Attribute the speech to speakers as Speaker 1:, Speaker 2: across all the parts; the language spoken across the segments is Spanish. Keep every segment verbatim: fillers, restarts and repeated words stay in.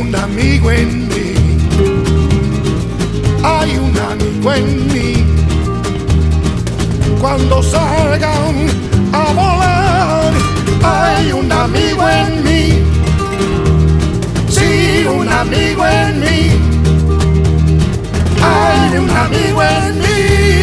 Speaker 1: un amigo en mí, hay un amigo en mí. Cuando salgan a volar, hay un amigo en mí, sí, un amigo en mí, hay un amigo en mí.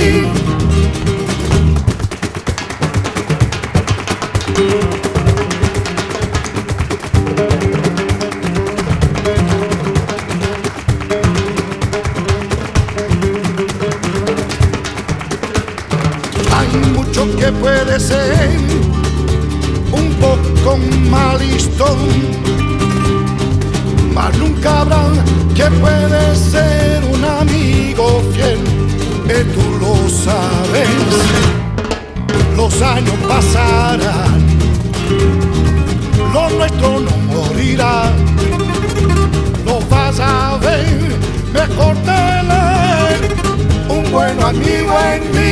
Speaker 1: Hay mucho que puede ser un poco malistón, mas nunca habrá que puede ser un amigo fiel, que tú lo sabes. Los años pasarán, lo nuestro no morirá, lo vas a ver mejor tener un buen amigo en mí.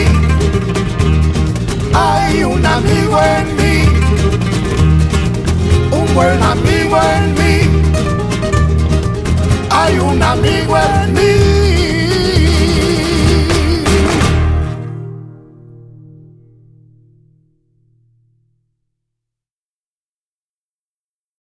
Speaker 1: Hay un amigo en mí, un buen amigo en mí, hay un amigo en mí.